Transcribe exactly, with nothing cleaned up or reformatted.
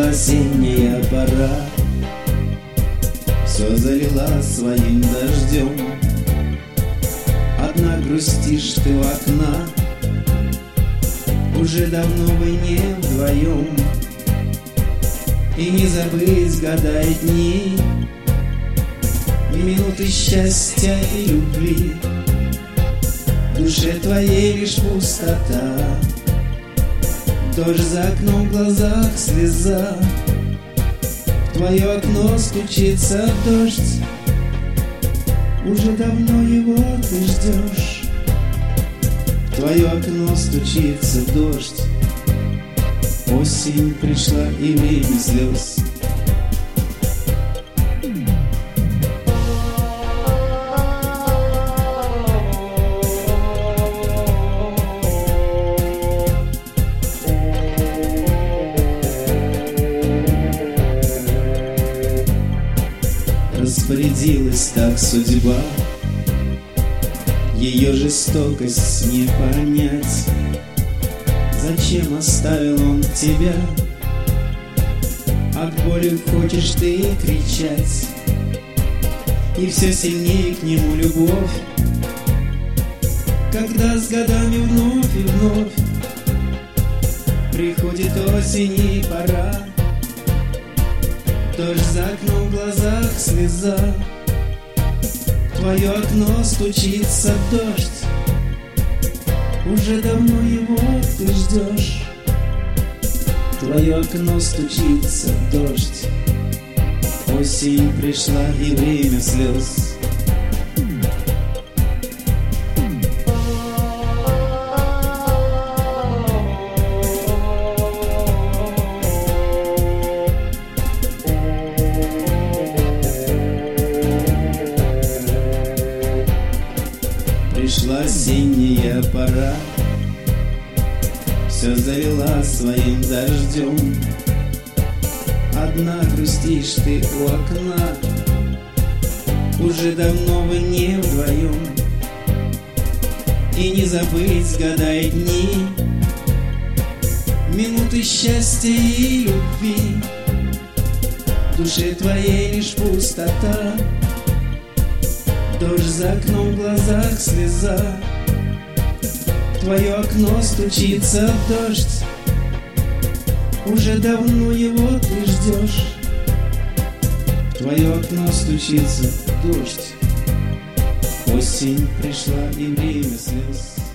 Пришла осенняя пора, все залила своим дождем. Одна грустишь ты у окна, уже давно вы не вдвоем. И не забыть года и дни, и минуты счастья и любви. В душе твоей лишь пустота, дождь за окном, в глазах слеза. В твое окно стучится дождь, уже давно его ты ждешь. В твое окно стучится дождь, осень пришла и время слез. Распорядилась так судьба, ее жестокость не понять. Зачем оставил он тебя? От боли хочешь ты кричать, и все сильнее к нему любовь. Когда с годами вновь и вновь приходит осень и пора, дождь за окном, в глазах слеза. В твое окно стучится дождь, уже давно его ты ждешь. В твое окно стучится дождь, осень пришла и время слез. Пришла осенняя пора, все залила своим дождем. Одна грустишь ты у окна, уже давно вы не вдвоем. И не забыть года и дни, минуты счастья и любви. В душе твоей лишь пустота, дождь за окном, в глазах слеза. В твое окно стучится дождь, уже давно его ты ждешь. В твое окно стучится дождь, осень пришла и время слез.